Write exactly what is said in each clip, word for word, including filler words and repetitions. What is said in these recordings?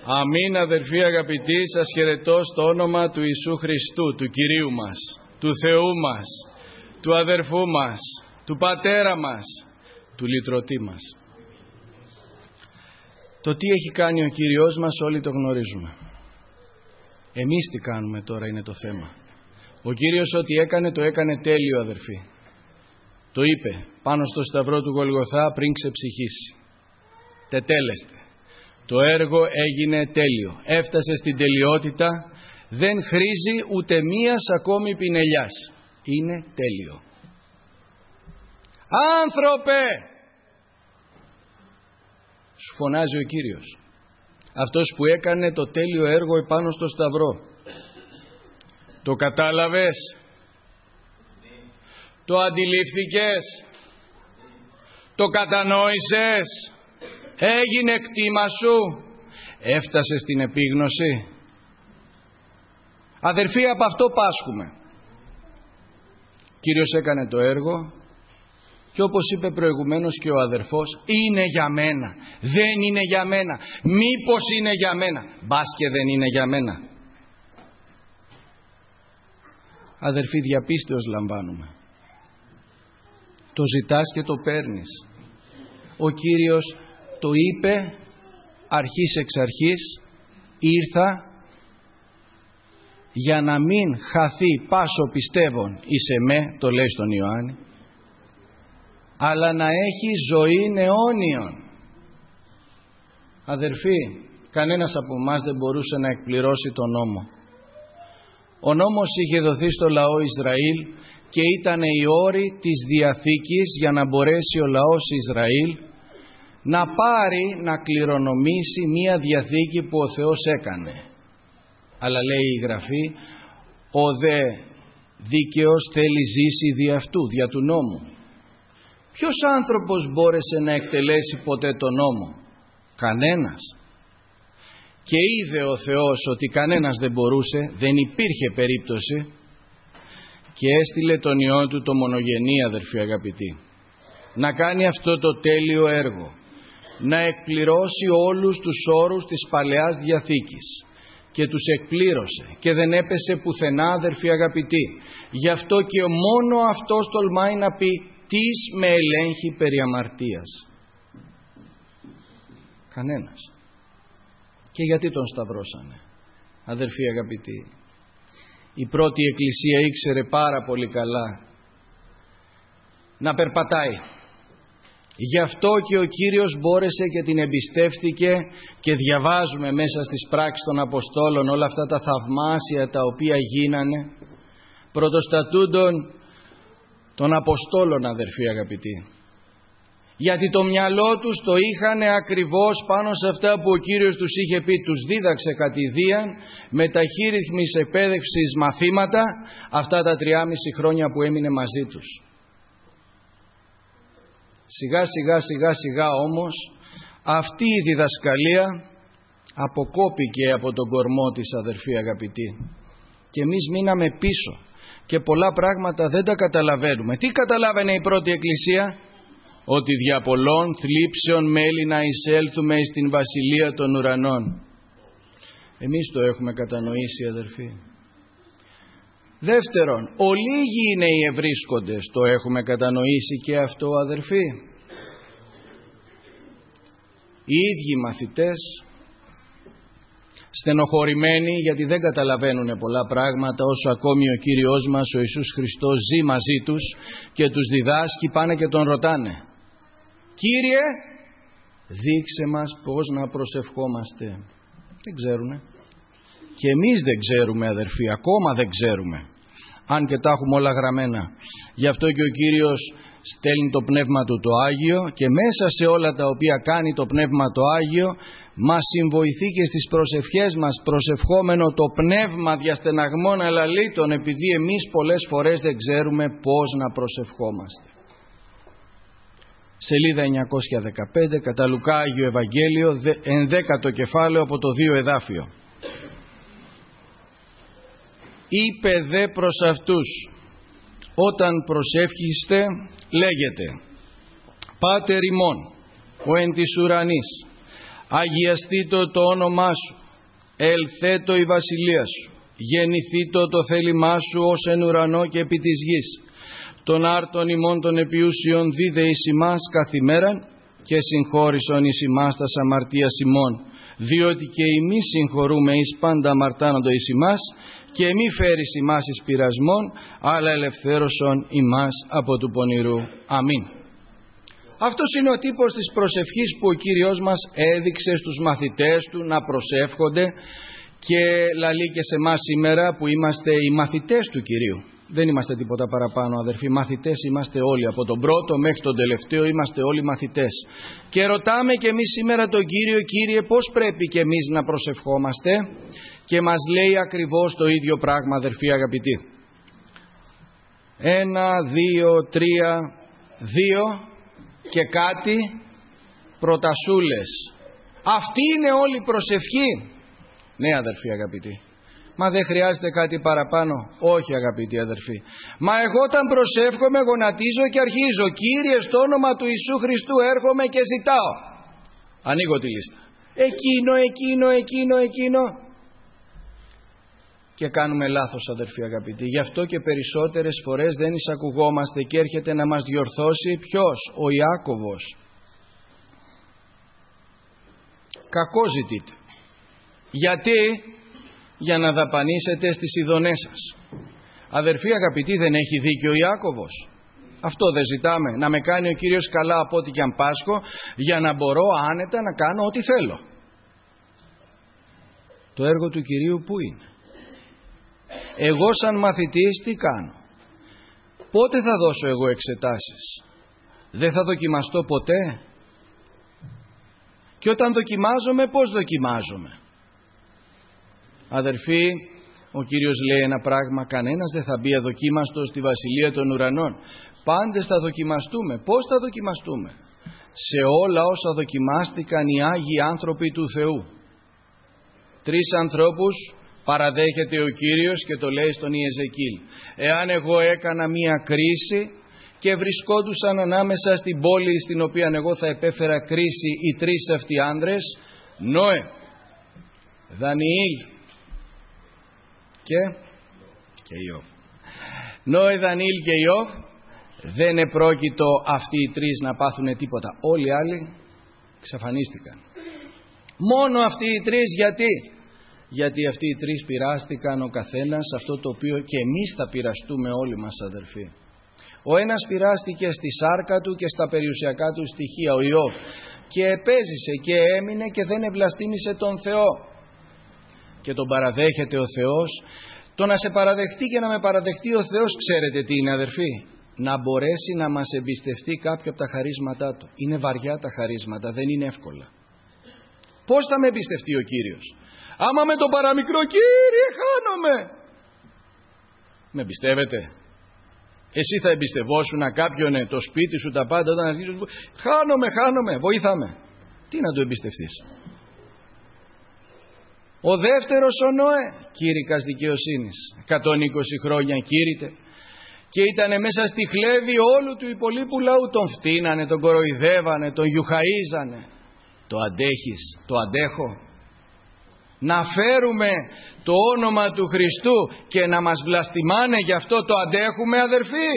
Αμήν, αδερφοί αγαπητοί, σας χαιρετώ στο όνομα του Ιησού Χριστού, του Κυρίου μας, του Θεού μας, του αδερφού μας, του Πατέρα μας, του Λυτρωτή μας. Το τι έχει κάνει ο Κύριος μας όλοι το γνωρίζουμε. Εμείς τι κάνουμε τώρα είναι το θέμα. Ο Κύριος ό,τι έκανε το έκανε τέλειο, αδερφοί. Το είπε πάνω στο σταυρό του Γολγοθά πριν ξεψυχήσει. Τετέλεστε. Το έργο έγινε τέλειο. Έφτασε στην τελειότητα. Δεν χρήζει ούτε μίας ακόμη πινελιάς. Είναι τέλειο. Άνθρωπε! Σου φωνάζει ο Κύριος. Αυτός που έκανε το τέλειο έργο επάνω στο σταυρό. Το κατάλαβες? Το αντιλήφθηκες? Το κατανόησες? Έγινε κτήμα σου? Έφτασε στην επίγνωση? Αδερφοί, από αυτό πάσχουμε. Κύριος έκανε το έργο και όπως είπε προηγουμένως και ο αδερφός, είναι για μένα. Δεν είναι για μένα. Μήπως είναι για μένα? Μπας και δεν είναι για μένα. Αδερφοί, διαπίστεως λαμβάνουμε. Το ζητάς και το παίρνεις. Ο Κύριος το είπε αρχής εξ αρχής, ήρθα για να μην χαθεί πάσο πιστεύων εις εμέ, το λέει στον Ιωάννη, αλλά να έχει ζωή αιώνιον. Αδερφοί, κανένας από εμάς δεν μπορούσε να εκπληρώσει τον νόμο. Ο νόμος είχε δοθεί στο λαό Ισραήλ και ήταν οι όροι της Διαθήκης για να μπορέσει ο λαός Ισραήλ να πάρει, να κληρονομήσει μία Διαθήκη που ο Θεός έκανε. Αλλά λέει η Γραφή, ο δε δίκαιος θέλει ζήσει δι' αυτού, δια του νόμου. Ποιος άνθρωπος μπόρεσε να εκτελέσει ποτέ τον νόμο? Κανένας. Και είδε ο Θεός ότι κανένας δεν μπορούσε, δεν υπήρχε περίπτωση, και έστειλε τον Υιό του το μονογενή, αδερφοί αγαπητοί, να κάνει αυτό το τέλειο έργο, να εκπληρώσει όλους τους όρους της Παλαιάς Διαθήκης, και τους εκπλήρωσε και δεν έπεσε πουθενά, αδερφοί αγαπητοί. Γι' αυτό και μόνο αυτός τολμάει να πει, τις με ελέγχει περί αμαρτίας? Κανένας. Και γιατί τον σταυρώσανε? Αδερφοί αγαπητοί, η πρώτη εκκλησία ήξερε πάρα πολύ καλά να περπατάει. Γι' αυτό και ο Κύριος μπόρεσε και την εμπιστεύθηκε, και διαβάζουμε μέσα στις πράξεις των Αποστόλων όλα αυτά τα θαυμάσια τα οποία γίνανε, πρωτοστατούντων των Αποστόλων, αδερφοί αγαπητοί. Γιατί το μυαλό τους το είχαν ακριβώς πάνω σε αυτά που ο Κύριος τους είχε πει. Τους δίδαξε κατηδίαν με ταχύρυθμης εκπαίδευσης μαθήματα αυτά τα τριάμιση χρόνια που έμεινε μαζί τους. Σιγά σιγά σιγά σιγά όμως αυτή η διδασκαλία αποκόπηκε από τον κορμό της, αδερφοί αγαπητοί, και εμείς μείναμε πίσω και πολλά πράγματα δεν τα καταλαβαίνουμε. Τι καταλάβαινε η πρώτη εκκλησία? Ότι δια πολλών θλίψεων μέλη να εισέλθουμε στην βασιλεία των ουρανών. Εμείς το έχουμε κατανοήσει, αδερφοί. Δεύτερον, ολίγοι είναι οι ευρίσκοντες. Το έχουμε κατανοήσει και αυτό, αδερφοί. Οι ίδιοι μαθητές, στενοχωρημένοι γιατί δεν καταλαβαίνουν πολλά πράγματα, όσο ακόμη ο Κύριος μας ο Ιησούς Χριστός ζει μαζί τους και τους διδάσκει, πάνε και τον ρωτάνε, Κύριε, δείξε μας πώς να προσευχόμαστε. Δεν ξέρουνε. Και εμείς δεν ξέρουμε, αδερφοί, ακόμα δεν ξέρουμε, αν και τα έχουμε όλα γραμμένα. Γι' αυτό και ο Κύριος στέλνει το Πνεύμα Του το Άγιο, και μέσα σε όλα τα οποία κάνει το Πνεύμα το Άγιο μας συμβοηθεί και στις προσευχές μας, προσευχόμενο το Πνεύμα διαστεναγμών αλαλήτων, επειδή εμείς πολλές φορές δεν ξέρουμε πώς να προσευχόμαστε. Σελίδα εννιακόσια δεκαπέντε, κατά Λουκά Άγιο Ευαγγέλιο, ενδέκατο κεφάλαιο, από το δύο εδάφιο. Είπε δε προς αυτούς, όταν προσεύχεστε λέγετε, Πάτερ ημών, ο εν της ουρανής, αγιαστήτω το όνομά σου, ελθέτω η βασιλεία σου, γεννηθήτω το θέλημά σου ως εν ουρανό και επί της γης. Τον άρτον ημών των επιούσιων δίδε εις ημάς καθημέραν και συγχώρησον εις ημάς τας αμαρτίας ημών, διότι και εμείς συγχωρούμε εις πάντα αμαρτάνοντο εις ημάς, και μη φέρεις ημάς εις πειρασμόν, αλλά ελευθέρωσον ημάς από του πονηρού. Αμήν. Αυτός είναι ο τύπος της προσευχής που ο Κύριος μας έδειξε στους μαθητές του να προσεύχονται, και λαλεί και σε εμάς σήμερα που είμαστε οι μαθητές του Κυρίου. Δεν είμαστε τίποτα παραπάνω, αδερφοί. Μαθητές είμαστε όλοι, από τον πρώτο μέχρι τον τελευταίο είμαστε όλοι μαθητές. Και ρωτάμε και εμείς σήμερα τον Κύριο, Κύριε, πώς πρέπει και εμείς να προσευχόμαστε, και μας λέει ακριβώς το ίδιο πράγμα, αδερφοί αγαπητοί. Ένα, δύο, τρία, δύο και κάτι προτασούλες. Αυτή είναι όλη η προσευχή. Ναι, αδερφοί αγαπητοί. Μα δεν χρειάζεται κάτι παραπάνω? Όχι, αγαπητοί αδερφοί. Μα εγώ όταν προσεύχομαι γονατίζω και αρχίζω: Κύριε, στο όνομα του Ιησού Χριστού έρχομαι και ζητάω. Ανοίγω τη λίστα. Εκείνο, εκείνο, εκείνο, εκείνο. Και κάνουμε λάθος, αδερφοί αγαπητοί. Γι' αυτό και περισσότερες φορές δεν εισακουγόμαστε και έρχεται να μας διορθώσει ποιος? Ο Ιάκωβος. Κακό ζητείτε. Γιατί? Για να δαπανίσετε στις ειδονές σας. Αδερφοί αγαπητοί, δεν έχει δίκιο ο Ιάκωβος? Αυτό δεν ζητάμε? Να με κάνει ο Κύριος καλά από ό,τι και αν πάσχω, για να μπορώ άνετα να κάνω ό,τι θέλω. Το έργο του Κυρίου πού είναι? Εγώ σαν μαθητής τι κάνω? Πότε θα δώσω εγώ εξετάσεις? Δεν θα δοκιμαστώ ποτέ? Και όταν δοκιμάζομαι, πώς δοκιμάζομαι? Αδερφοί, ο Κύριος λέει ένα πράγμα: κανένας δεν θα μπει αδοκίμαστος στη Βασιλεία των Ουρανών. Πάντες θα δοκιμαστούμε. Πώς θα δοκιμαστούμε? Σε όλα όσα δοκιμάστηκαν οι Άγιοι άνθρωποι του Θεού. Τρεις ανθρώπους παραδέχεται ο Κύριος και το λέει στον Ιεζεκίλ: εάν εγώ έκανα μία κρίση και βρισκόντουσαν ανάμεσα στην πόλη στην οποία εγώ θα επέφερα κρίση οι τρεις αυτοί άντρες, Νόε, Δανιήλ και, και Ιώβ. Νόε, Δανιήλ και Ιώβ, δεν επρόκειτο αυτοί οι τρεις να πάθουν τίποτα. Όλοι οι άλλοι εξαφανίστηκαν. Μόνο αυτοί οι τρεις. Γιατί? Γιατί αυτοί οι τρεις πειράστηκαν ο καθένας αυτό το οποίο και εμείς θα πειραστούμε όλοι μας, αδερφοί. Ο ένας πειράστηκε στη σάρκα του και στα περιουσιακά του στοιχεία, ο Ιώβ, και επέζησε και έμεινε και δεν ευλαστήμησε τον Θεό. Και τον παραδέχεται ο Θεός. Το να σε παραδεχτεί και να με παραδεχτεί ο Θεός, ξέρετε τι είναι, αδερφοί? Να μπορέσει να μας εμπιστευτεί κάποιο από τα χαρίσματά του. Είναι βαριά τα χαρίσματα, δεν είναι εύκολα. Πώς θα με εμπιστευτεί ο Κύριος? Άμα με το παραμικρό, Κύριε, χάνομαι. Με εμπιστεύετε? Εσύ θα εμπιστευόσουν κάποιον το σπίτι σου, τα πάντα, όταν αρχίζεις, χάνομαι, χάνομαι, βοήθαμε. Τι να του εμπιστευτείς? Ο δεύτερος ο Νόε, κήρυκας δικαιοσύνης, εκατόν είκοσι χρόνια κήρυτε και ήταν μέσα στη χλέβη όλου του υπολείπου λαού. Τον φτύνανε, τον κοροϊδεύανε, τον γιουχαΐζανε. Το αντέχεις? Το αντέχω? Να φέρουμε το όνομα του Χριστού και να μας βλαστημάνε, γι' αυτό το αντέχουμε, αδερφοί?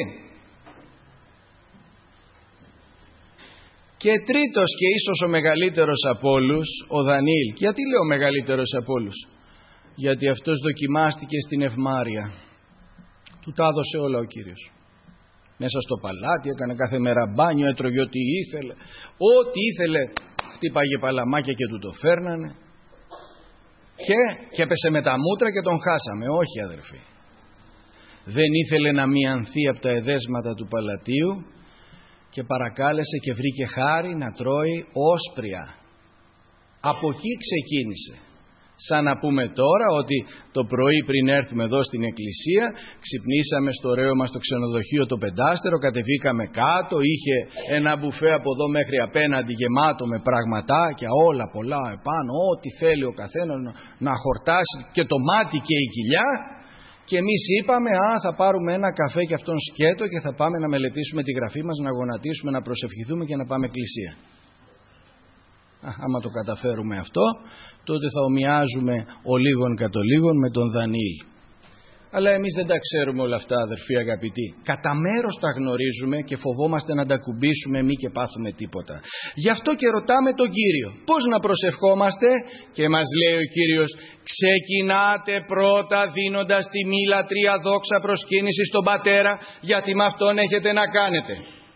Και τρίτος και ίσως ο μεγαλύτερος από όλους, ο Δανιήλ. Γιατί λέω μεγαλύτερος από όλους? Γιατί αυτός δοκιμάστηκε στην ευμάρεια. Του τα έδωσε όλα ο Κύριος. Μέσα στο παλάτι έκανε κάθε μέρα μπάνιο, έτρωγε ό,τι ήθελε. Ό,τι ήθελε χτύπαγε παλαμάκια και του το φέρνανε. Και, και έπεσε με τα μούτρα και τον χάσαμε. Όχι, αδερφοί. Δεν ήθελε να μιανθεί από τα εδέσματα του παλατίου και παρακάλεσε και βρήκε χάρη να τρώει όσπρια. Από εκεί ξεκίνησε. Σαν να πούμε τώρα ότι το πρωί πριν έρθουμε εδώ στην εκκλησία, ξυπνήσαμε στο ωραίο μας το ξενοδοχείο το πεντάστερο, κατεβήκαμε κάτω, είχε ένα μπουφέ από εδώ μέχρι απέναντι γεμάτο με πραγματάκια, όλα πολλά επάνω, ό,τι θέλει ο καθένας να, να χορτάσει, και το μάτι και η κοιλιά. Και εμείς είπαμε, α, θα πάρουμε ένα καφέ και αυτόν σκέτο και θα πάμε να μελετήσουμε τη γραφή μας, να γονατίσουμε, να προσευχηθούμε και να πάμε εκκλησία. άμα το καταφέρουμε αυτό, τότε θα ομοιάζουμε ο λίγον κατ' ο λίγον με τον Δανιήλ. Αλλά εμείς δεν τα ξέρουμε όλα αυτά, αδερφοί αγαπητοί. Κατά μέρος τα γνωρίζουμε και φοβόμαστε να τα κουμπίσουμε μη και πάθουμε τίποτα. Γι' αυτό και ρωτάμε τον Κύριο πώς να προσευχόμαστε, και μας λέει ο Κύριος: ξεκινάτε πρώτα δίνοντας τη μη λατρεία δόξα προσκύνηση στον Πατέρα, γιατί με αυτόν έχετε να κάνετε.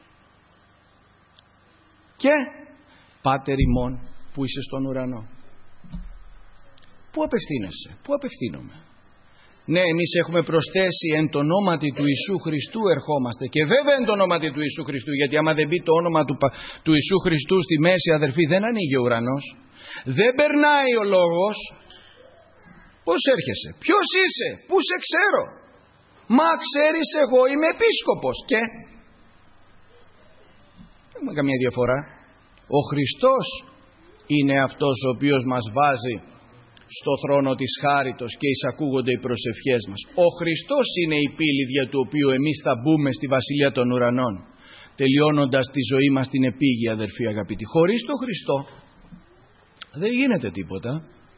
Και Πάτερ ημών που είσαι στον ουρανό. Πού απευθύνεσαι, πού απευθύνομαι? Ναι, εμείς έχουμε προσθέσει εν το ονόματι του Ιησού Χριστού ερχόμαστε, και βέβαια εν το ονόματι του Ιησού Χριστού, γιατί άμα δεν μπει το όνομα του, του Ιησού Χριστού στη μέση, αδερφοί, δεν ανοίγει ο ουρανός, δεν περνάει ο λόγος. Πώς έρχεσαι, ποιος είσαι, πού σε ξέρω? Μα ξέρεις, εγώ είμαι επίσκοπος. Και δεν έχουμε καμία διαφορά. Ο Χριστός είναι αυτός ο οποίος μας βάζει στο θρόνο της χάριτος και εισακούγονται οι προσευχές μας. Ο Χριστός είναι η πύλη δια του οποίου εμείς θα μπούμε στη Βασιλεία των Ουρανών, τελειώνοντας τη ζωή μας την επίγεια, αδερφοί αγαπητοί. Χωρίς τον Χριστό δεν γίνεται τίποτα.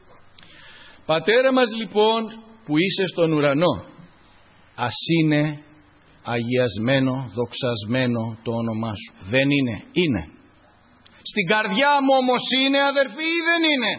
Πατέρα μας λοιπόν που είσαι στον ουρανό, ας είναι αγιασμένο, δοξασμένο το όνομά σου. Δεν είναι, είναι. Στην καρδιά μου όμως είναι, αδερφοί, ή δεν είναι?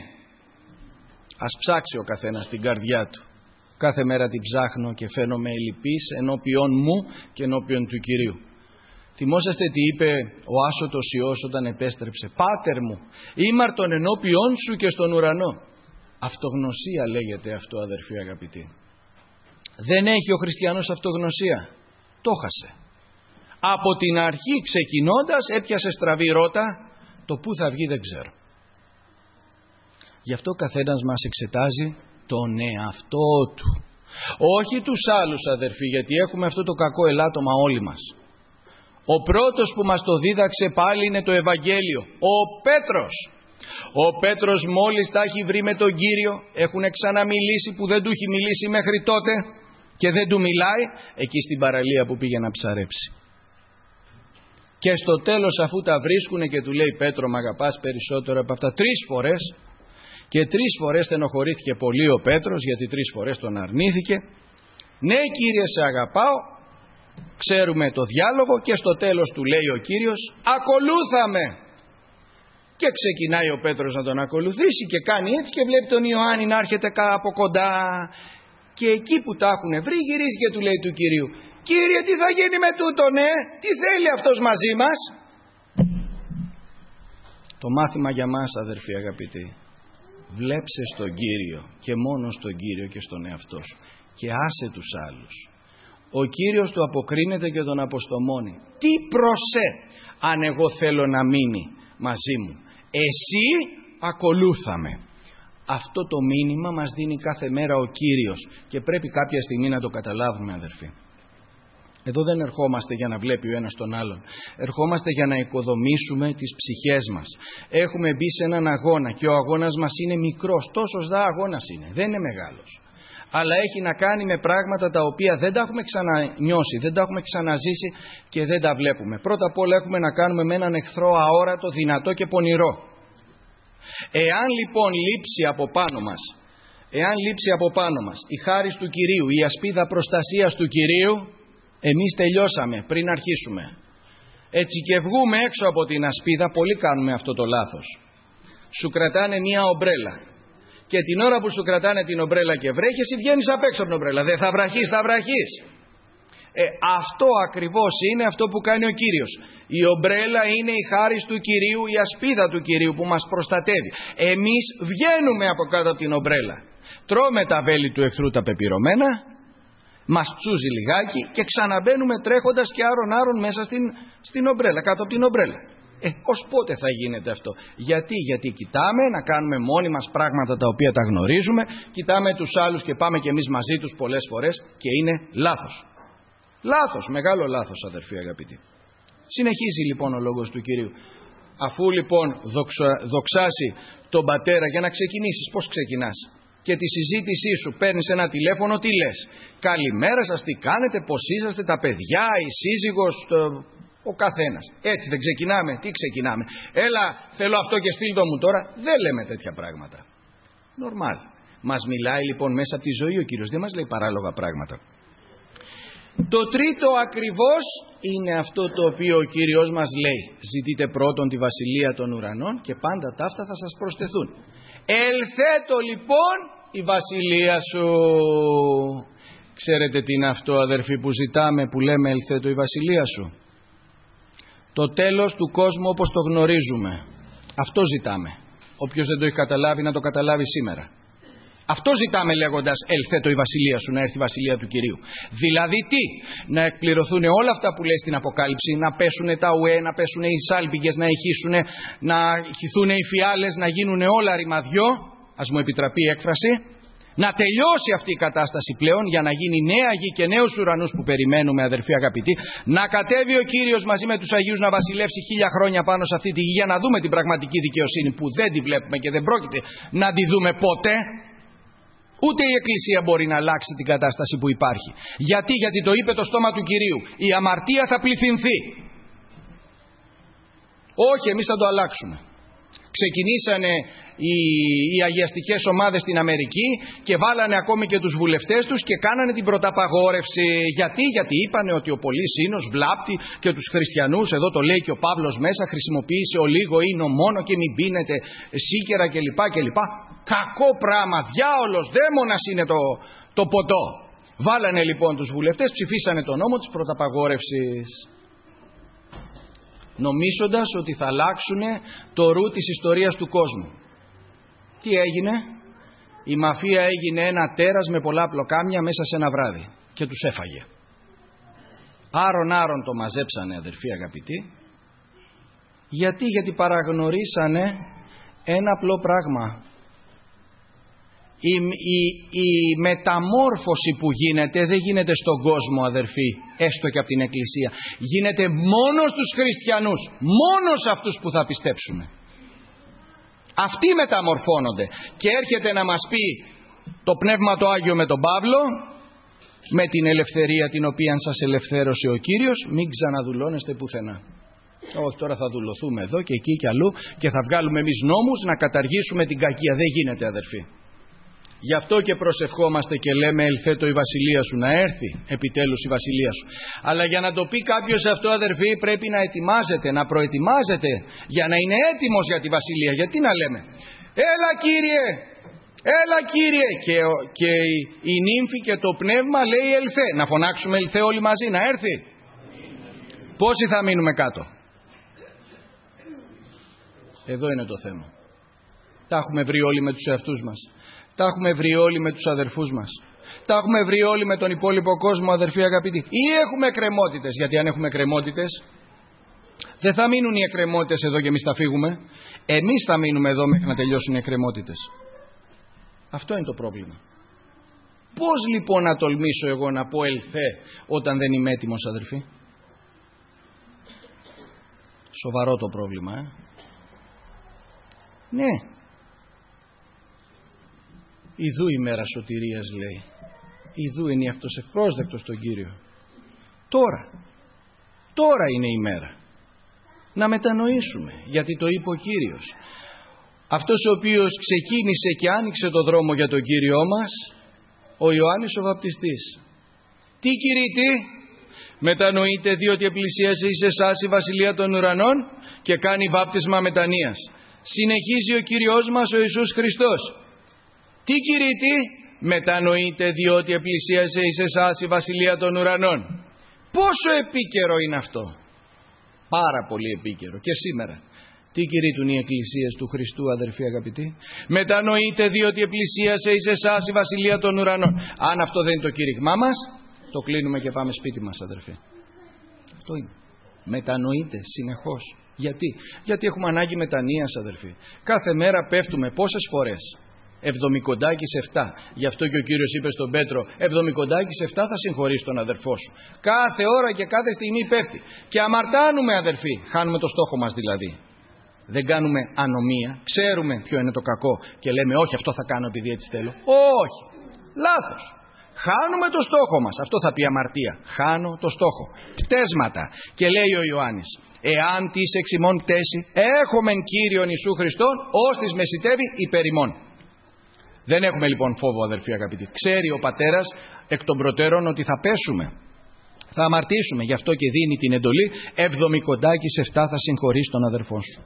Ας ψάξει ο καθένας την καρδιά του. Κάθε μέρα την ψάχνω και φαίνομαι ελλειπής ενώπιον μου και ενώπιον του Κυρίου. Θυμόσαστε τι είπε ο άσωτος Υιός όταν επέστρεψε? Πάτερ μου, ήμαρτον ενώπιον σου και στον ουρανό. Αυτογνωσία λέγεται αυτό, αδερφοί αγαπητοί. Δεν έχει ο χριστιανός αυτογνωσία. Το χάσε. Από την αρχή ξεκινώντας έπιασε στραβή ρότα, το που θα βγει δεν ξέρω. Γι' αυτό ο καθένας μας εξετάζει τον εαυτό του, όχι τους άλλους, αδερφοί, γιατί έχουμε αυτό το κακό ελάττωμα όλοι μας. Ο πρώτος που μας το δίδαξε πάλι είναι το Ευαγγέλιο, ο Πέτρος. Ο Πέτρος μόλις τα έχει βρει με τον Κύριο, έχουν ξαναμιλήσει που δεν του έχει μιλήσει μέχρι τότε και δεν του μιλάει, εκεί στην παραλία που πήγε να ψαρέψει. Και στο τέλος, αφού τα βρίσκουνε και του λέει: Πέτρο, μ' αγαπάς περισσότερο από αυτά? Τρεις φορές. Και τρεις φορές στενοχωρήθηκε πολύ ο Πέτρος, γιατί τρεις φορές τον αρνήθηκε. Ναι, Κύριε, σε αγαπάω. Ξέρουμε το διάλογο, και στο τέλος του λέει ο Κύριος: ακολούθαμε. Και ξεκινάει ο Πέτρος να τον ακολουθήσει και κάνει έτσι και βλέπει τον Ιωάννη να έρχεται από κοντά. Και εκεί που τα έχουν βρει γυρίζει και του λέει του Κυρίου: Κύριε, τι θα γίνει με τούτο, ναι? Τι θέλει αυτός μαζί μας? Το μάθημα για μας, αδερφοί αγαπητοί, βλέψε στον Κύριο και μόνο στον Κύριο και στον εαυτό σου, και άσε τους άλλους. Ο Κύριος του αποκρίνεται και τον αποστομώνει. Τι προσέ αν εγώ θέλω να μείνει μαζί μου? Εσύ ακολούθαμε. Αυτό το μήνυμα μας δίνει κάθε μέρα ο Κύριος και πρέπει κάποια στιγμή να το καταλάβουμε, αδερφοί. Εδώ δεν ερχόμαστε για να βλέπει ο ένας τον άλλον. Ερχόμαστε για να οικοδομήσουμε τις ψυχές μας. Έχουμε μπει σε έναν αγώνα και ο αγώνας μας είναι μικρός. Τόσος δα αγώνας είναι. Δεν είναι μεγάλος. Αλλά έχει να κάνει με πράγματα τα οποία δεν τα έχουμε ξανανιώσει, δεν τα έχουμε ξαναζήσει και δεν τα βλέπουμε. Πρώτα απ' όλα έχουμε να κάνουμε με έναν εχθρό αόρατο, δυνατό και πονηρό. Εάν λοιπόν λείψει από πάνω μας, εάν λείψει από πάνω μας η χάρις του Κυρίου, η ασπίδα προστασίας του Κυρίου, εμείς τελειώσαμε πριν αρχίσουμε. Έτσι και βγούμε έξω από την ασπίδα, πολλοί κάνουμε αυτό το λάθος. Σου κρατάνε μία ομπρέλα και την ώρα που σου κρατάνε την ομπρέλα και βρέχει, εσύ βγαίνεις απ' έξω από την ομπρέλα. Δεν θα βραχείς, θα βραχείς. Ε, αυτό ακριβώς είναι αυτό που κάνει ο Κύριος. Η ομπρέλα είναι η χάρις του Κυρίου, η ασπίδα του Κυρίου που μας προστατεύει. Εμείς βγαίνουμε από κάτω από την ομπρέλα. Τρώμε τα βέλη του εχθρού τα πεπυρωμένα, μας τσούζει λιγάκι και ξαναμπαίνουμε τρέχοντας και άρον-άρον μέσα στην, στην ομπρέλα, κάτω από την ομπρέλα. Ε, ως πότε θα γίνεται αυτό? Γιατί, γιατί κοιτάμε να κάνουμε μόνοι μας πράγματα τα οποία τα γνωρίζουμε, κοιτάμε τους άλλους και πάμε και εμείς μαζί τους πολλές φορές και είναι λάθος. Λάθος, μεγάλο λάθος, αδερφοί αγαπητοί. Συνεχίζει λοιπόν ο λόγος του Κυρίου. Αφού λοιπόν δοξα, δοξάσει τον Πατέρα, για να ξεκινήσεις, πώς ξεκινάς? Και τη συζήτησή σου παίρνεις ένα τηλέφωνο, τι λες? Καλημέρα σας, τι κάνετε, πώς είσαστε, τα παιδιά, η σύζυγος, το... Ο καθένας. Έτσι δεν ξεκινάμε? Τι ξεκινάμε? Έλα, θέλω αυτό και στείλ το μου τώρα. Δεν λέμε τέτοια πράγματα. Νορμάλ. Μας μιλάει λοιπόν μέσα από τη ζωή ο Κύριος. Δεν μας λέει παράλογα πράγματα. Το τρίτο ακριβώς είναι αυτό το οποίο ο Κύριος μας λέει. Ζητείτε πρώτον τη βασιλεία των ουρανών και πάντα τα αυτά θα σας προσθεθούν. Ελθέτω λοιπόν η βασιλεία σου. Ξέρετε τι είναι αυτό, αδερφοί, που ζητάμε, που λέμε ελθέτω η βασιλεία σου? Το τέλος του κόσμου όπως το γνωρίζουμε. Αυτό ζητάμε. Όποιος δεν το έχει καταλάβει να το καταλάβει σήμερα. Αυτό ζητάμε λέγοντας ελθέτω η βασιλεία σου, να έρθει η βασιλεία του Κυρίου. Δηλαδή τι? Να εκπληρωθούν όλα αυτά που λέει στην Αποκάλυψη, να πέσουν τα ουέ, να πέσουν οι σάλπιγγες, να ηχήσουν, να ηχηθούν οι φιάλες, να γίνουν όλα ρημαδιό, ας μου επιτραπεί η έκφραση, να τελειώσει αυτή η κατάσταση πλέον για να γίνει νέα γη και νέους ουρανούς που περιμένουμε, αδερφοί αγαπητοί, να κατέβει ο Κύριος μαζί με τους Αγίους να βασιλεύσει χίλια χρόνια πάνω σε αυτή τη γη για να δούμε την πραγματική δικαιοσύνη που δεν τη βλέπουμε και δεν πρόκειται να τη δούμε ποτέ. Ούτε η Εκκλησία μπορεί να αλλάξει την κατάσταση που υπάρχει. Γιατί? Γιατί το είπε το στόμα του Κυρίου. Η αμαρτία θα πληθυνθεί. Όχι, εμείς θα το αλλάξουμε. Ξεκινήσανε οι, οι αγιαστικές ομάδες στην Αμερική και βάλανε ακόμη και τους βουλευτές τους και κάνανε την πρωταπαγόρευση. Γιατί? Γιατί είπανε ότι ο πολύς ίνος βλάπτει και τους χριστιανούς, εδώ το λέει και ο Παύλος μέσα, χρησιμοποίησε ο λίγο ίνο μόνο και μην πίνετε σίκερα κλπ. κλπ. Κακό πράγμα, διάολος, δαίμονας είναι το, το ποτό. Βάλανε λοιπόν τους βουλευτές, ψηφίσανε τον νόμο της πρωταπαγόρευσης, νομίζοντας ότι θα αλλάξουν το ρου της ιστορίας του κόσμου. Τι έγινε? Η μαφία έγινε ένα τέρας με πολλά πλοκάμια μέσα σε ένα βράδυ και τους έφαγε. Άρον άρον το μαζέψανε, αδερφοί αγαπητοί. Γιατί? Γιατί παραγνωρίσανε ένα απλό πράγμα. Η, η, η μεταμόρφωση που γίνεται δεν γίνεται στον κόσμο, αδερφοί, έστω και από την Εκκλησία. Γίνεται μόνο στους χριστιανούς, μόνο σε αυτούς που θα πιστέψουν. Αυτοί μεταμορφώνονται. Και έρχεται να μας πει το Πνεύμα το Άγιο με τον Παύλο, με την ελευθερία την οποία σας ελευθέρωσε ο Κύριος, μην ξαναδουλώνεστε πουθενά. Όχι, τώρα θα δουλωθούμε εδώ και εκεί και αλλού και θα βγάλουμε εμείς νόμους να καταργήσουμε την κακία. Δεν γίνεται, αδερφοί. Γι' αυτό και προσευχόμαστε και λέμε ελθέτω η βασιλεία σου, να έρθει επιτέλους η βασιλεία σου. Αλλά για να το πει κάποιος αυτό, αδερφοί, πρέπει να ετοιμάζεται, να προετοιμάζεται για να είναι έτοιμος για τη βασιλεία. Γιατί να λέμε έλα Κύριε, έλα Κύριε, και, και η, η νύμφη και το πνεύμα λέει ελθέ. Να φωνάξουμε ελθέ όλοι μαζί, να έρθει. Πόσοι θα μείνουμε κάτω? Εδώ είναι το θέμα. Τα έχουμε βρει όλοι με τους εαυτούς μας. Τα έχουμε βρει όλοι με τους αδερφούς μας. Τα έχουμε βρει όλοι με τον υπόλοιπο κόσμο, αδερφοί αγαπητοί. Ή έχουμε εκκρεμότητες? Γιατί αν έχουμε εκκρεμότητες, δεν θα μείνουν οι εκκρεμότητες εδώ και εμείς θα φύγουμε. Εμείς θα μείνουμε εδώ μέχρι να τελειώσουν οι εκκρεμότητες. Αυτό είναι το πρόβλημα. Πώς λοιπόν να τολμήσω εγώ να πω ελθέ όταν δεν είμαι έτοιμος, αδερφοί? Σοβαρό το πρόβλημα, ε. Ναι. Ιδού η μέρα σωτηρίας, λέει. Ιδού είναι αυτός ευπρόσδεκτος τον Κύριο. Τώρα, τώρα είναι η μέρα να μετανοήσουμε, γιατί το είπε ο Κύριος. Αυτός ο οποίος ξεκίνησε και άνοιξε το δρόμο για τον Κύριό μας, ο Ιωάννης ο Βαπτιστής. Τι κηρύττει? Μετανοείτε διότι επλησίασε εις εσάς η βασιλεία των ουρανών, και κάνει βάπτισμα μετανοίας. Συνεχίζει ο Κύριος μας ο Ιησούς Χριστός. Τι κηρύττει? Μετανοείτε διότι επλησίασε εις εσάς η βασιλεία των ουρανών. Πόσο επίκαιρο είναι αυτό? Πάρα πολύ επίκαιρο και σήμερα. Τι κηρύττουν οι εκκλησίες του Χριστού, αδερφοί αγαπητοί? Μετανοείτε διότι επλησίασε εις εσάς η βασιλεία των ουρανών. Αν αυτό δεν είναι το κήρυγμά μας, το κλείνουμε και πάμε σπίτι μας, αδερφοί. Αυτό είναι. Μετανοείτε συνεχώς. Γιατί? Γιατί έχουμε ανάγκη μετανοίας, αδερφοί. Κάθε μέρα πέφτουμε πόσες φορές? Εβδομικοντάκης εφτά. Γι' αυτό και ο Κύριος είπε στον Πέτρο, εβδομικοντάκης εφτά θα συγχωρείς τον αδερφό σου. Κάθε ώρα και κάθε στιγμή πέφτει. Και αμαρτάνουμε, αδερφοί. Χάνουμε το στόχο μας δηλαδή. Δεν κάνουμε ανομία. Ξέρουμε ποιο είναι το κακό και λέμε όχι, αυτό θα κάνω επειδή έτσι θέλω. Όχι. Λάθος. Χάνουμε το στόχο μας. Αυτό θα πει αμαρτία. Χάνω το στόχο. Πτέσματα. Και λέει ο Ιωάννης, εάν της εξ ημών πτέσει, έχομεν Κύριον Ιησού Χριστόν, ως της μεσητεύει υπέρ ημών. Δεν έχουμε λοιπόν φόβο, αδερφοί αγαπητοί. Ξέρει ο Πατέρας εκ των προτέρων ότι θα πέσουμε. Θα αμαρτήσουμε. Γι' αυτό και δίνει την εντολή, έβδομη κοντάκι σε εφτά θα συγχωρείς τον αδερφό σου.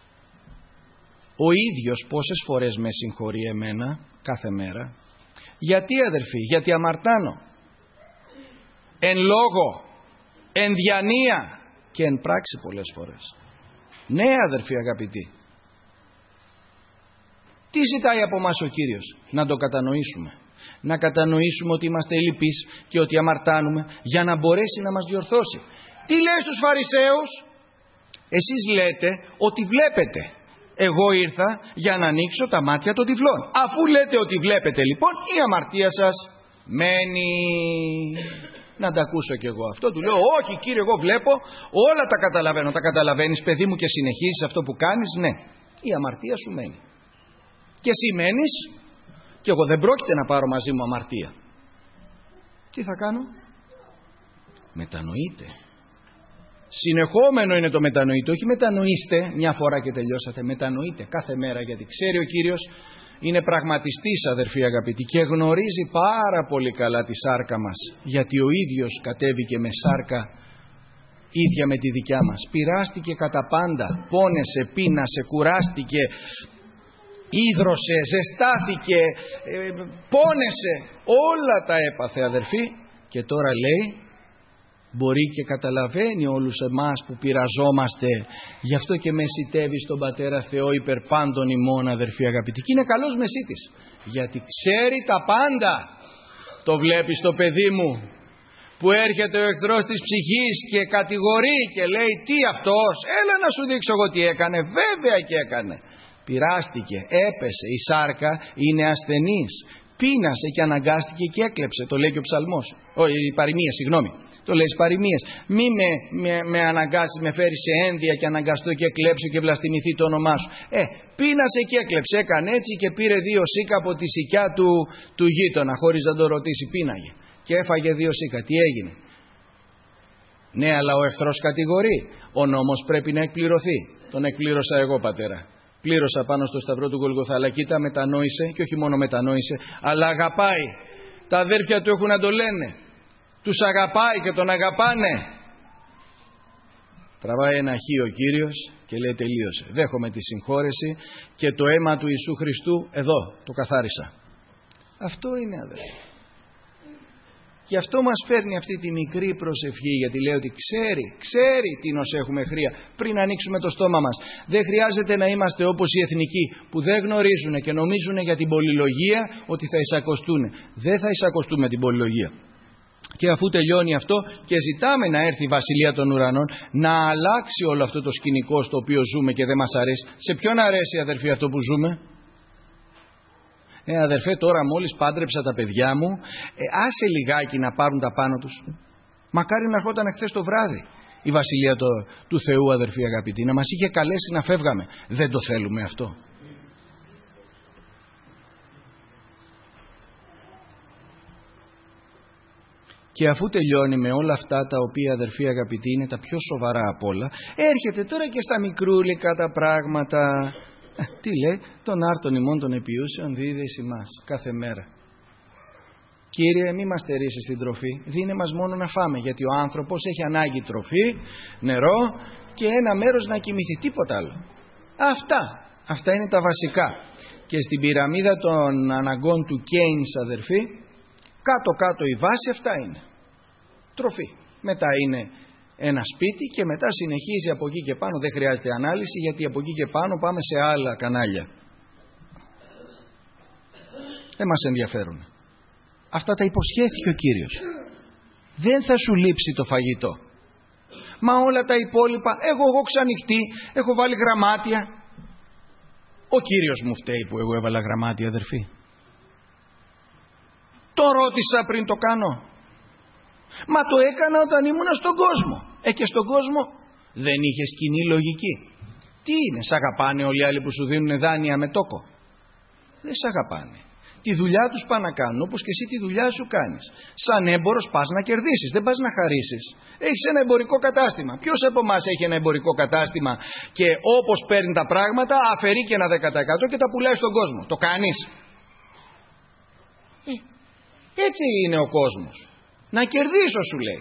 Ο ίδιος πόσες φορές με συγχωρεί εμένα κάθε μέρα? Γιατί, αδερφοί? Γιατί αμαρτάνω. Εν λόγω, εν διανία και εν πράξη πολλές φορές. Ναι, αδερφοί αγαπητοί. Τι ζητάει από μας ο Κύριος? Να το κατανοήσουμε. Να κατανοήσουμε ότι είμαστε ελλειπείς και ότι αμαρτάνουμε, για να μπορέσει να μας διορθώσει. Τι λέει στους Φαρισαίους? Εσείς λέτε ότι βλέπετε. Εγώ ήρθα για να ανοίξω τα μάτια των τυφλών. Αφού λέτε ότι βλέπετε λοιπόν, η αμαρτία σας μένει. Να τα ακούσω κι εγώ αυτό. Του λέω, όχι Κύριε, εγώ βλέπω, όλα τα καταλαβαίνω. Τα καταλαβαίνεις παιδί μου και συνεχίζεις αυτό που κάνεις? Ναι, η αμαρτία σου μένει. Και εσύ μένεις και εγώ δεν πρόκειται να πάρω μαζί μου αμαρτία. Τι θα κάνω? Μετανοείτε. Συνεχόμενο είναι το μετανοείτε. Όχι μετανοήστε μια φορά και τελειώσατε. Μετανοείτε κάθε μέρα, γιατί ξέρει ο Κύριος, είναι πραγματιστής, αδερφοί αγαπητοί, και γνωρίζει πάρα πολύ καλά τη σάρκα μας, γιατί ο ίδιος κατέβηκε με σάρκα ίδια με τη δικιά μας. Πειράστηκε κατά πάντα, πόνεσε, πείνασε, κουράστηκε, ίδρωσε, ζεστάθηκε, ε, πόνεσε, όλα τα έπαθε, αδερφοί, και τώρα λέει, μπορεί και καταλαβαίνει όλους εμάς που πειραζόμαστε, γι' αυτό και μεσητεύει στον Πατέρα Θεό υπερ πάντων ημών, αδερφοί αγαπητοί, και είναι καλός μεσίτης, γιατί ξέρει τα πάντα. Το βλέπεις το παιδί μου που έρχεται ο εχθρός της ψυχής και κατηγορεί και λέει, τι αυτός, έλα να σου δείξω εγώ τι έκανε. Βέβαια και έκανε. Πειράστηκε, έπεσε, η σάρκα είναι ασθενής, πείνασε και αναγκάστηκε και έκλεψε. Το λέει και ο ψαλμός, όχι, η παροιμία, συγγνώμη. Το λέει στις παροιμίες. Μη με, με, με αναγκάσεις, με φέρει σε ένδια και αναγκαστώ και κλέψω και βλαστημηθεί το όνομά σου. Ε, πείνασε και έκλεψε, έκανε έτσι και πήρε δύο σίκα από τη σικιά του, του γείτονα, χωρίς να το ρωτήσει, πείναγε. Και έφαγε δύο σίκα. Τι έγινε? Ναι, αλλά ο εχθρός κατηγορεί. Ο νόμος πρέπει να εκπληρωθεί. Τον εκπλήρωσα εγώ, Πατέρα. Πλήρωσα πάνω στο σταυρό του Γολγοθά. Αλλά κοίτα, μετανόησε, και όχι μόνο μετανόησε, αλλά αγαπάει. Τα αδέρφια του έχουν να το λένε. Τους αγαπάει και τον αγαπάνε. Τραβάει ένα χ ο Κύριος και λέει, τελείωσε. Δέχομαι τη συγχώρεση και το αίμα του Ιησού Χριστού εδώ το καθάρισα. Αυτό είναι, αδέρφια. Γι' αυτό μας φέρνει αυτή τη μικρή προσευχή, γιατί λέει ότι ξέρει, ξέρει τι νος έχουμε χρία πριν ανοίξουμε το στόμα μας. Δεν χρειάζεται να είμαστε όπως οι εθνικοί που δεν γνωρίζουν και νομίζουν για την πολυλογία ότι θα εισακωστούν. Δεν θα εισακωστούμε την πολυλογία. Και αφού τελειώνει αυτό και ζητάμε να έρθει η Βασιλεία των Ουρανών, να αλλάξει όλο αυτό το σκηνικό στο οποίο ζούμε και δεν μας αρέσει. Σε ποιον αρέσει, αδερφοί, αυτό που ζούμε? Ε, αδερφέ, τώρα μόλις πάντρεψα τα παιδιά μου, ε, άσε λιγάκι να πάρουν τα πάνω τους. Μακάρι να ερχόταν χθες το βράδυ η Βασιλεία το, του Θεού, αδερφοί αγαπητοί, να μας είχε καλέσει να φεύγαμε. Δεν το θέλουμε αυτό. Και αφού τελειώνει με όλα αυτά τα οποία, αδερφοί αγαπητοί, είναι τα πιο σοβαρά απ' όλα, έρχεται τώρα και στα μικρούλικα τα πράγματα. Ε, τι λέει? Τον άρτον ημών των επιούσεων δίδεις ημάς κάθε μέρα. Κύριε, μη μας στερήσεις την τροφή, δίνε μας μόνο να φάμε, γιατί ο άνθρωπος έχει ανάγκη τροφή, νερό και ένα μέρος να κοιμηθεί, τίποτα άλλο. Αυτά, αυτά είναι τα βασικά. Και στην πυραμίδα των αναγκών του Κέινς, αδερφοί, κάτω-κάτω η βάση αυτά είναι. Τροφή. Μετά είναι ένα σπίτι και μετά συνεχίζει από εκεί και πάνω. Δεν χρειάζεται ανάλυση, γιατί από εκεί και πάνω πάμε σε άλλα κανάλια. Δεν μας ενδιαφέρουν. Αυτά τα υποσχέθηκε ο Κύριος. Δεν θα σου λείψει το φαγητό. Μα όλα τα υπόλοιπα, εγώ έχω ξανοιχτεί, έχω βάλει γραμμάτια. Ο Κύριος μου φταίει που εγώ έβαλα γραμμάτια, αδερφοί? Το ρώτησα πριν το κάνω. Μα το έκανα όταν ήμουν στον κόσμο. Ε, και στον κόσμο δεν είχες κοινή λογική. Τι είναι, σ' αγαπάνε όλοι οι άλλοι που σου δίνουν δάνεια με τόκο? Δεν σ' αγαπάνε. Τη δουλειά τους πάνε να κάνουν, όπως και εσύ τη δουλειά σου κάνεις. Σαν έμπορος πας να κερδίσεις, δεν πας να χαρίσεις. Έχεις ένα εμπορικό κατάστημα. Ποιος από εμάς έχει ένα εμπορικό κατάστημα και όπως παίρνει τα πράγματα αφαιρεί και ένα δέκα τοις εκατό και τα πουλάει στον κόσμο? Το κάνεις? Ε, έτσι είναι ο κόσμος. Να κερδίσω, σου λέει.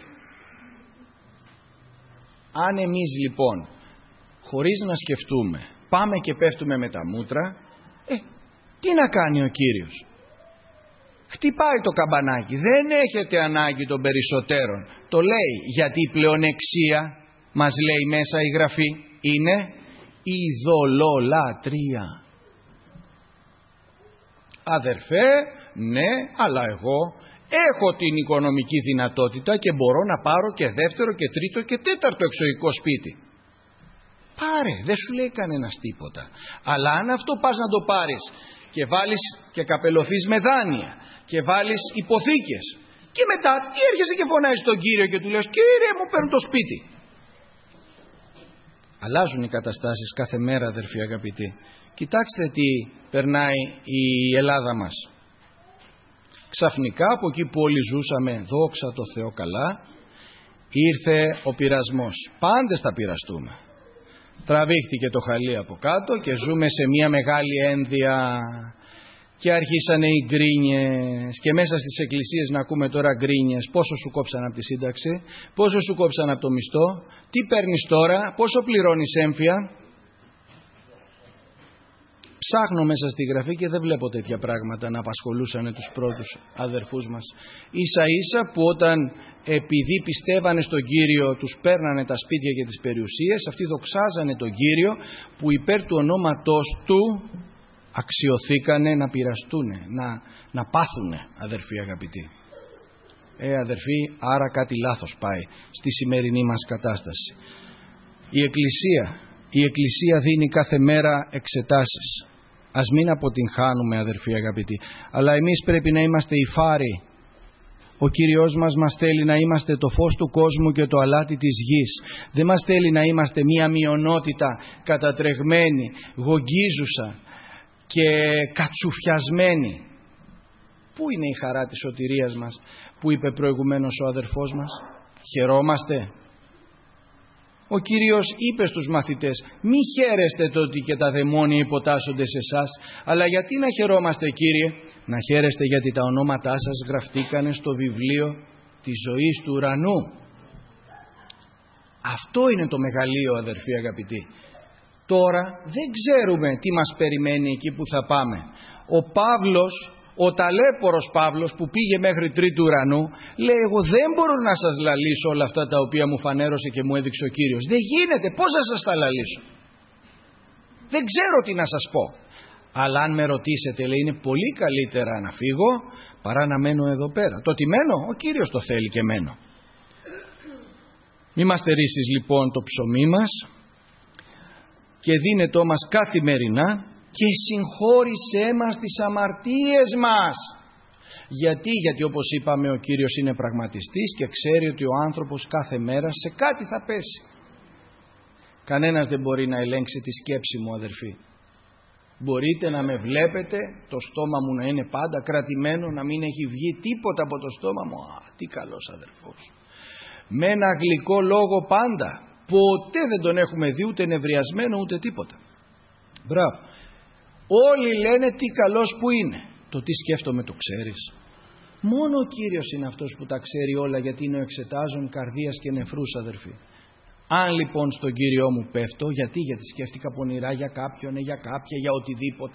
Αν εμείς λοιπόν χωρίς να σκεφτούμε πάμε και πέφτουμε με τα μούτρα, ε, τι να κάνει ο Κύριος? Χτυπάει το καμπανάκι. Δεν έχετε ανάγκη των περισσότερων. Το λέει γιατί η πλεονεξία, μας λέει μέσα η Γραφή, είναι ειδωλολατρία. Αδερφέ, ναι, αλλά εγώ έχω την οικονομική δυνατότητα και μπορώ να πάρω και δεύτερο και τρίτο και τέταρτο εξοχικό σπίτι. Πάρε, δεν σου λέει κανένας τίποτα. Αλλά αν αυτό πας να το πάρεις και βάλεις και καπελωθείς με δάνεια και βάλεις υποθήκες και μετά τι έρχεσαι και φωνάζεις τον Κύριο και του λες Κύριε μου παίρνω το σπίτι? Αλλάζουν οι καταστάσεις κάθε μέρα, αδερφοί αγαπητοί. Κοιτάξτε τι περνάει η Ελλάδα μας. Ξαφνικά από εκεί που όλοι ζούσαμε, δόξα τω Θεώ καλά, ήρθε ο πειρασμός. Πάντες θα πειραστούμε. Τραβήχτηκε το χαλί από κάτω και ζούμε σε μια μεγάλη ένδια και αρχίσανε οι γκρίνιες και μέσα στις εκκλησίες να ακούμε τώρα γκρίνιες. Πόσο σου κόψαν από τη σύνταξη, πόσο σου κόψαν από το μισθό, τι παίρνεις τώρα, πόσο πληρώνεις έμφυα? Ψάχνω μέσα στη Γραφή και δεν βλέπω τέτοια πράγματα να απασχολούσαν τους πρώτους αδερφούς μας. Ίσα ίσα που όταν επειδή πιστεύανε στον Κύριο τους παίρνανε τα σπίτια και τις περιουσίες, αυτοί δοξάζανε τον Κύριο που υπέρ του ονόματός του αξιωθήκανε να πειραστούνε, να, να πάθουνε, αδερφοί αγαπητοί. Ε αδερφοί, άρα κάτι λάθος πάει στη σημερινή μας κατάσταση. Η Εκκλησία, η Εκκλησία δίνει κάθε μέρα εξετάσεις. Ας μην αποτυγχάνουμε, αδερφοί αγαπητοί, αλλά εμείς πρέπει να είμαστε οι φάροι. Ο Κύριος μας μας θέλει να είμαστε το φως του κόσμου και το αλάτι της γης. Δεν μας θέλει να είμαστε μία μειονότητα κατατρεγμένη, γογγίζουσα και κατσουφιασμένη. Πού είναι η χαρά της σωτηρίας μας που είπε προηγουμένως ο αδερφός μας? Χαιρόμαστε? Ο Κύριος είπε στους μαθητές μη χαίρεστε το ότι και τα δαιμόνια υποτάσσονται σε εσάς, αλλά γιατί να χαιρόμαστε, Κύριε? Να χαίρεστε γιατί τα ονόματά σας γραφτήκανε στο βιβλίο της ζωής του ουρανού. Αυτό είναι το μεγαλείο, αδερφοί αγαπητοί. Τώρα δεν ξέρουμε τι μας περιμένει εκεί που θα πάμε. Ο Παύλος, ο ταλέπορος Παύλος που πήγε μέχρι τρίτου ουρανού, λέει εγώ δεν μπορώ να σας λαλήσω όλα αυτά τα οποία μου φανέρωσε και μου έδειξε ο Κύριος. Δεν γίνεται, πώς θα σας τα λαλήσω? Δεν ξέρω τι να σας πω. Αλλά αν με ρωτήσετε, λέει, είναι πολύ καλύτερα να φύγω παρά να μένω εδώ πέρα. Το ότι μένω, ο Κύριος το θέλει και μένω. Μη μας στερήσεις λοιπόν το ψωμί μας και δίνετό μας καθημερινά και συγχώρησέ μας τις αμαρτίες μας. Γιατί, γιατί όπως είπαμε ο Κύριος είναι πραγματιστής και ξέρει ότι ο άνθρωπος κάθε μέρα σε κάτι θα πέσει. Κανένας δεν μπορεί να ελέγξει τη σκέψη μου, αδερφοί. Μπορείτε να με βλέπετε, το στόμα μου να είναι πάντα κρατημένο, να μην έχει βγει τίποτα από το στόμα μου. Α, τι καλός αδερφός. Με ένα γλυκό λόγο πάντα. Ποτέ δεν τον έχουμε δει ούτε νευριασμένο ούτε τίποτα. Μπράβο. Όλοι λένε τι καλός που είναι. Το τι σκέφτομαι το ξέρεις? Μόνο ο Κύριος είναι αυτός που τα ξέρει όλα, γιατί είναι ο εξετάζων καρδίας και νεφρούς, αδερφοί. Αν λοιπόν στον Κύριό μου πέφτω, γιατί, γιατί σκέφτηκα πονηρά για κάποιον, για κάποια, για οτιδήποτε.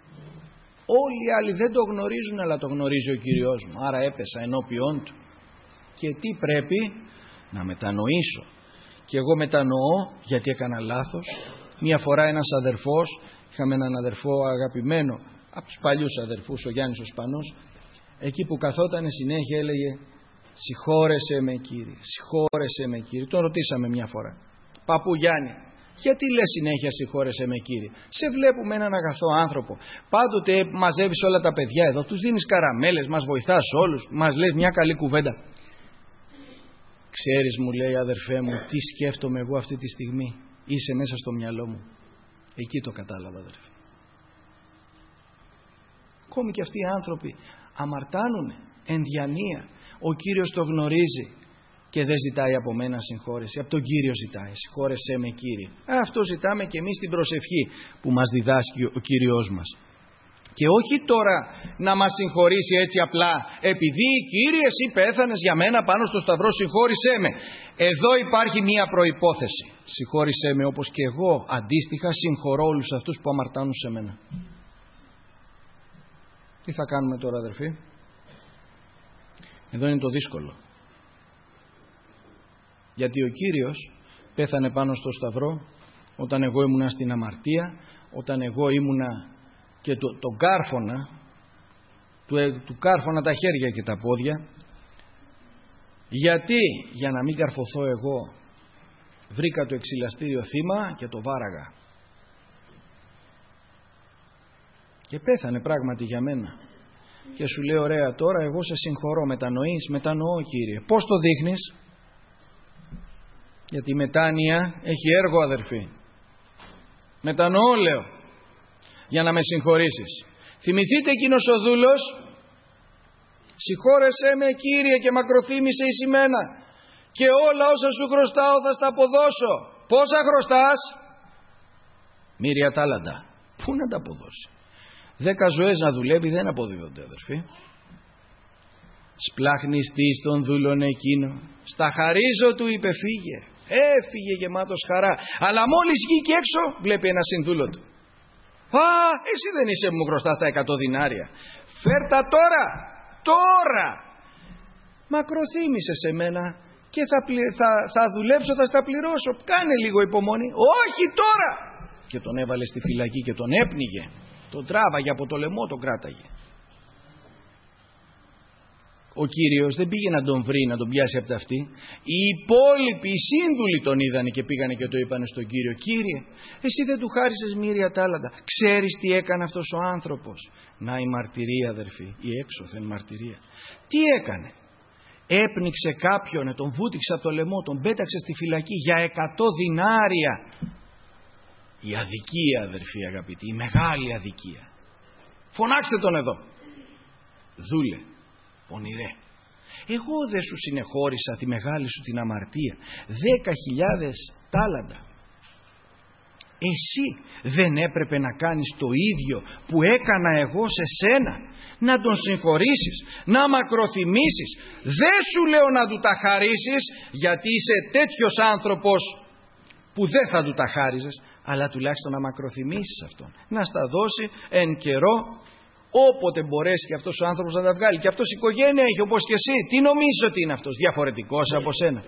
Όλοι οι άλλοι δεν το γνωρίζουν, αλλά το γνωρίζει ο Κύριος μου. Άρα έπεσα ενώπιόν του. Και τι πρέπει? Να μετανοήσω. Και εγώ μετανοώ γιατί έκανα λάθος. Μία φορά ένας αδερφός, είχαμε έναν αδερφό αγαπημένο από τους παλιούς αδερφούς, ο Γιάννης ο Σπανός, εκεί που καθόταν συνέχεια έλεγε συγχώρεσέ με Κύριε, συγχώρεσέ με Κύριε. Τον ρωτήσαμε μια φορά, Παππού Γιάννη, γιατί λες συνέχεια συγχώρεσέ με Κύριε? Σε βλέπουμε έναν αγαθό άνθρωπο, πάντοτε μαζεύεις όλα τα παιδιά εδώ, τους δίνεις καραμέλες, μας βοηθάς όλους, μας λες μια καλή κουβέντα. Ξέρεις, μου λέει, αδερφέ μου, τι σκέφτομαι εγώ αυτή τη στιγμή? Είσαι μέσα στο μυαλό μου. Εκεί το κατάλαβα, αδερφέ. Ακόμη και αυτοί οι άνθρωποι αμαρτάνουνε εν διανία. Ο Κύριος το γνωρίζει και δεν ζητάει από μένα συγχώρεση. Από τον Κύριο ζητάει. Συγχώρεσέ με, Κύριε. Αυτό ζητάμε και εμείς την προσευχή που μας διδάσκει ο Κύριος μας. Και όχι τώρα να μας συγχωρήσει έτσι απλά επειδή Κύριε εσύ πέθανες για μένα πάνω στο σταυρό, συγχώρησέ με. Εδώ υπάρχει μία προϋπόθεση. Συγχώρησέ με όπως και εγώ αντίστοιχα συγχωρώ όλους αυτούς που αμαρτάνουν σε μένα. Τι θα κάνουμε τώρα, αδερφοί? Εδώ είναι το δύσκολο. Γιατί ο Κύριος πέθανε πάνω στο σταυρό όταν εγώ ήμουνα στην αμαρτία, όταν εγώ ήμουνα και το, το κάρφωνα, του, του κάρφωνα τα χέρια και τα πόδια. Γιατί? Για να μην καρφωθώ εγώ, βρήκα το εξηλαστήριο θύμα και το βάραγα. Και πέθανε πράγματι για μένα. Και σου λέει ωραία, τώρα εγώ σε συγχωρώ, μετανοείς? Μετανοώ, Κύριε. Πώς το δείχνεις? Γιατί η μετάνοια έχει έργο, αδερφοί. Μετανοώ, λέω, για να με συγχωρήσεις. Θυμηθείτε εκείνος ο δούλος, συγχώρεσέ με, Κύριε, και μακροθύμησε εις εμένα και όλα όσα σου χρωστάω θα στα αποδώσω. Πόσα χρωστάς? Μοίρια τάλαντα. Πού να τα αποδώσει? Δέκα ζωές να δουλεύει δεν αποδίδονται, αδερφοί. Σπλάχνεις τι στον δούλον εκείνο, στα χαρίζω του είπε φύγε. Έφυγε γεμάτος χαρά, αλλά μόλις βγήκε έξω βλέπει ένα συνδούλο του. Α, εσύ δεν είσαι που μου χρωστάς τα εκατό δεινάρια? Φέρτα τώρα, τώρα. Μακροθύμησε σε μένα και θα, πλη, θα, θα δουλέψω, θα στα πληρώσω. Κάνε λίγο υπομονή. Όχι τώρα. Και τον έβαλε στη φυλακή και τον έπνιγε. Τον τράβαγε από το λαιμό, τον κράταγε. Ο Κύριος δεν πήγε να τον βρει, να τον πιάσει από τα αυτή. Οι υπόλοιποι, οι σύνδουλοι τον είδανε και πήγανε και το είπανε στον Κύριο. Κύριε, εσύ δεν του χάρισες μοίρια τάλαντα. Ξέρεις τι έκανε αυτός ο άνθρωπος? Να η μαρτυρία, αδερφοί, η έξωθεν μαρτυρία. Τι έκανε? Έπνιξε κάποιον, τον βούτυξε από το λαιμό, τον πέταξε στη φυλακή για εκατό δεινάρια. Η αδικία, αδερφοί αγαπητοί, η μεγάλη αδικία. Φωνάξτε τον εδώ. Δούλε, πονηρέ, εγώ δεν σου συνεχώρησα τη μεγάλη σου την αμαρτία, δέκα χιλιάδες τάλαντα. Εσύ δεν έπρεπε να κάνεις το ίδιο που έκανα εγώ σε σένα? Να τον συγχωρήσεις, να μακροθυμήσεις. Δεν σου λέω να του τα χαρίσεις, γιατί είσαι τέτοιος άνθρωπος που δεν θα του τα χάριζες, αλλά τουλάχιστον να μακροθυμήσεις αυτόν, να στα δώσει εν καιρό, όποτε μπορέσει και αυτός ο άνθρωπος να τα βγάλει. Και αυτός οικογένεια έχει όπως και εσύ. Τι νομίζεις ότι είναι αυτός? Διαφορετικός από σένα?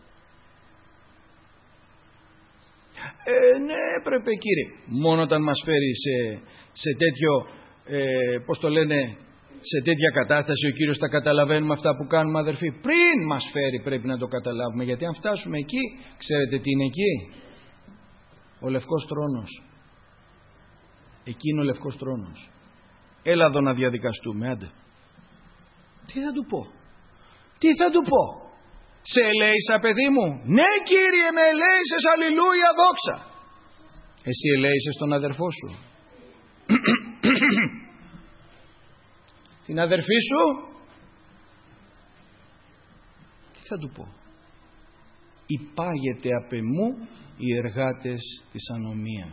Ε, ναι, έπρεπε, Κύριε. Μόνο όταν μας φέρει σε, σε τέτοιο, ε, πώς το λένε, σε τέτοια κατάσταση ο Κύριος τα καταλαβαίνουμε αυτά που κάνουμε, αδερφοί. Πριν μας φέρει πρέπει να το καταλάβουμε, γιατί αν φτάσουμε εκεί, ξέρετε τι είναι εκεί? Ο Λευκός Θρόνος. Εκεί είναι ο Λευκός Θρόνος. Έλα εδώ να διαδικαστούμε, άντε. Τι θα του πω? Τι θα του πω? Σε ελέησα, παιδί μου? Ναι, Κύριε, με ελέησες, αλληλούια, δόξα. Εσύ ελέησες τον αδερφό σου? Την αδερφή σου? Τι θα του πω? Υπάγεται απ' εμού οι εργάτες της ανομίας.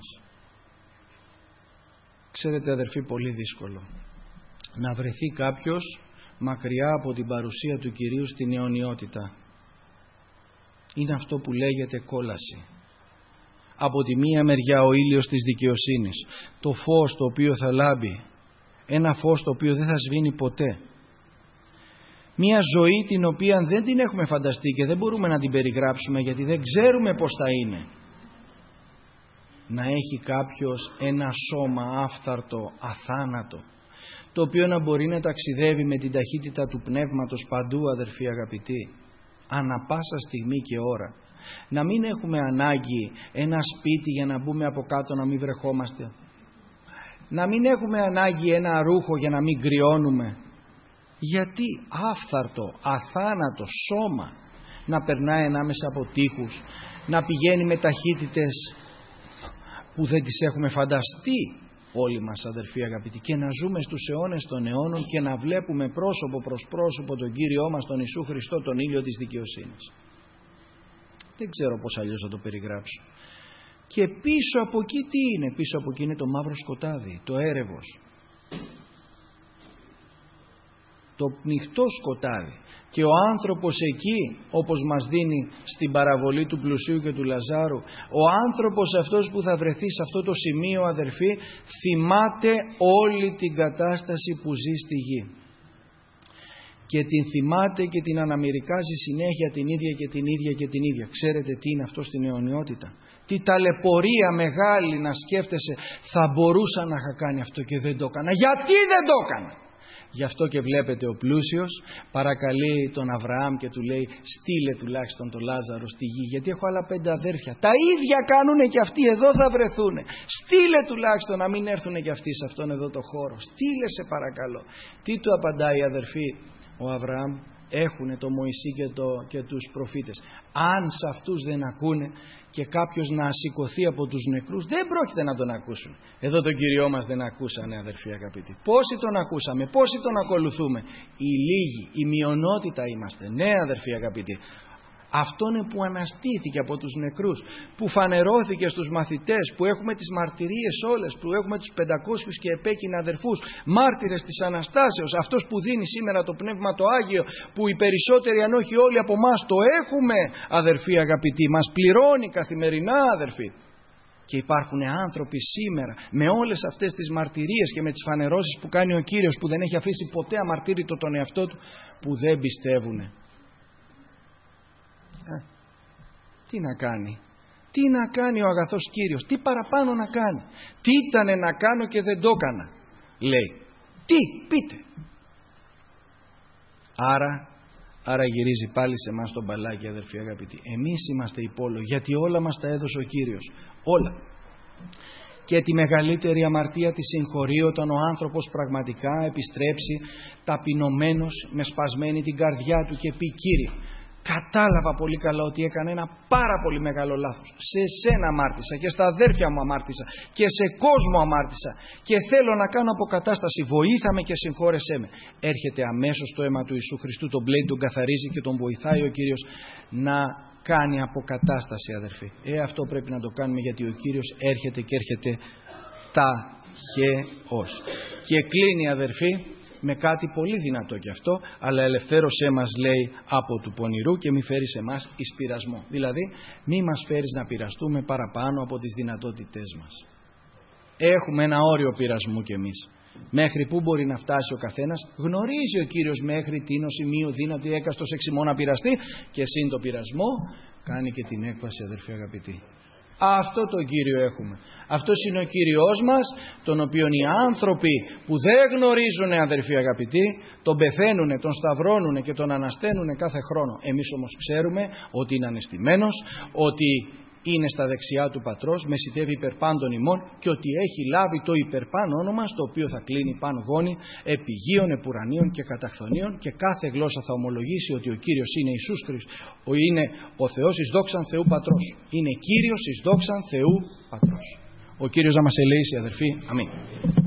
Ξέρετε, αδερφοί, πολύ δύσκολο να βρεθεί κάποιος μακριά από την παρουσία του Κυρίου στην αιωνιότητα. Είναι αυτό που λέγεται κόλαση. Από τη μία μεριά ο ήλιος της δικαιοσύνης, το φως το οποίο θα λάμπει, ένα φως το οποίο δεν θα σβήνει ποτέ. Μία ζωή την οποία δεν την έχουμε φανταστεί και δεν μπορούμε να την περιγράψουμε, γιατί δεν ξέρουμε πώς θα είναι. Να έχει κάποιος ένα σώμα άφθαρτο, αθάνατο, το οποίο να μπορεί να ταξιδεύει με την ταχύτητα του πνεύματος παντού, αδερφοί αγαπητοί, ανά πάσα στιγμή και ώρα. Να μην έχουμε ανάγκη ένα σπίτι για να μπούμε από κάτω να μην βρεχόμαστε. Να μην έχουμε ανάγκη ένα ρούχο για να μην κρυώνουμε. Γιατί άφθαρτο, αθάνατο σώμα να περνάει ανάμεσα από τείχους, να πηγαίνει με ταχύτητες που δεν τις έχουμε φανταστεί όλοι μας, αδερφοί αγαπητοί, και να ζούμε στους αιώνες των αιώνων και να βλέπουμε πρόσωπο προς πρόσωπο τον Κύριό μας, τον Ιησού Χριστό, τον ήλιο της δικαιοσύνης. Δεν ξέρω πώς αλλιώς να το περιγράψω. Και πίσω από εκεί τι είναι? Πίσω από εκεί είναι το μαύρο σκοτάδι, το έρευος, το πνιχτό σκοτάδι. Και ο άνθρωπος εκεί, όπως μας δίνει στην παραβολή του πλουσίου και του Λαζάρου, ο άνθρωπος αυτός που θα βρεθεί σε αυτό το σημείο, αδερφοί, θυμάται όλη την κατάσταση που ζει στη γη. Και την θυμάται και την αναμυρικάζει συνέχεια την ίδια και την ίδια και την ίδια. Ξέρετε τι είναι αυτό στην αιωνιότητα? Τι ταλαιπωρία μεγάλη να σκέφτεσαι, θα μπορούσα να είχα κάνει αυτό και δεν το έκανα. Γιατί δεν το έκανα? Γι' αυτό και βλέπετε ο πλούσιος παρακαλεί τον Αβραάμ και του λέει, στείλε τουλάχιστον τον Λάζαρο στη γη, γιατί έχω άλλα πέντε αδέρφια. Τα ίδια κάνουνε και αυτοί, εδώ θα βρεθούνε. Στείλε τουλάχιστον να μην έρθουνε και αυτοί σε αυτόν εδώ το χώρο. Στείλε σε παρακαλώ. Τι του απαντάει, αδερφοί, ο Αβραάμ? Έχουνε το Μωυσή και, το, και τους προφήτες. Αν σε αυτούς δεν ακούνε και κάποιος να σηκωθεί από τους νεκρούς, δεν πρόκειται να τον ακούσουν. Εδώ τον Κυριό μας δεν ακούσανε, αδερφοί αγαπητοί. Πόσοι τον ακούσαμε, πόσοι τον ακολουθούμε? Οι λίγοι, η μειονότητα είμαστε. Ναι, αδερφοί αγαπητοί. Αυτόν που αναστήθηκε από τους νεκρούς, που φανερώθηκε στους μαθητές, που έχουμε τις μαρτυρίες όλες, που έχουμε τους πεντακόσιους και επέκεινα αδερφούς, μάρτυρες της Αναστάσεως, αυτός που δίνει σήμερα το Πνεύμα το Άγιο, που οι περισσότεροι αν όχι όλοι από εμάς το έχουμε, αδερφοί αγαπητοί, μας πληρώνει καθημερινά, αδερφοί. Και υπάρχουν άνθρωποι σήμερα με όλες αυτές τις μαρτυρίες και με τις φανερώσεις που κάνει ο Κύριος, που δεν έχει αφήσει ποτέ αμαρτύρητο τον εαυτό του, που δεν πιστεύουν. Ε, τι να κάνει, τι να κάνει ο αγαθός Κύριος, τι παραπάνω να κάνει? Τι ήτανε να κάνω και δεν το έκανα, λέει. Τι, πείτε. Άρα, άρα γυρίζει πάλι σε εμάς τον μπαλάκι, αδερφοί αγαπητοί. Εμείς είμαστε υπόλογοι, γιατί όλα μας τα έδωσε ο Κύριος, όλα. Και τη μεγαλύτερη αμαρτία τη συγχωρεί όταν ο άνθρωπος πραγματικά επιστρέψει ταπεινωμένος, με σπασμένη την καρδιά του και πει, Κύριε, κατάλαβα πολύ καλά ότι έκανα ένα πάρα πολύ μεγάλο λάθος. Σε σένα αμάρτησα και στα αδέρφια μου αμάρτησα και σε κόσμο αμάρτησα και θέλω να κάνω αποκατάσταση. Βοήθαμε και συγχώρεσέ με. Έρχεται αμέσως το αίμα του Ιησού Χριστού, τον πλέει, τον καθαρίζει και τον βοηθάει ο Κύριος να κάνει αποκατάσταση, αδερφοί. Ε, αυτό πρέπει να το κάνουμε, γιατί ο Κύριος έρχεται και έρχεται ταχαίως. Και κλείνει, αδερφοί, με κάτι πολύ δυνατό κι αυτό, αλλά ελευθέρωσέ μας, λέει, από του πονηρού και μη φέρεις εμάς εις πειρασμό. Δηλαδή μη μας φέρεις να πειραστούμε παραπάνω από τις δυνατότητές μας. Έχουμε ένα όριο πειρασμού κι εμείς. Μέχρι πού μπορεί να φτάσει ο καθένας? Γνωρίζει ο Κύριος μέχρι τι σημείο δύνατη έκαστος εξημών να πειραστεί, και σύν το πειρασμό κάνει και την έκβαση, αδερφοί αγαπητοί. Αυτό τον Κύριο έχουμε. Αυτός είναι ο Κύριος μας, τον οποίον οι άνθρωποι που δεν γνωρίζουν, αδερφοί αγαπητοί, τον πεθαίνουνε, τον σταυρώνουνε και τον ανασταίνουνε κάθε χρόνο. Εμείς όμως ξέρουμε ότι είναι ανεστημένος, ότι είναι στα δεξιά του Πατρός, μεσητεύει υπερ πάντων ημών, και ότι έχει λάβει το υπερπάνω όνομα, στο οποίο θα κλείνει πάνω γόνι επιγείων, επουρανίων και καταχθονίων, και κάθε γλώσσα θα ομολογήσει ότι ο Κύριος είναι Ιησούς Χριστός, είναι ο Θεός εις δόξαν Θεού Πατρός. Είναι Κύριος εις δόξαν Θεού Πατρός. Ο Κύριος να μας ελεήσει, αδερφοί. Αμήν.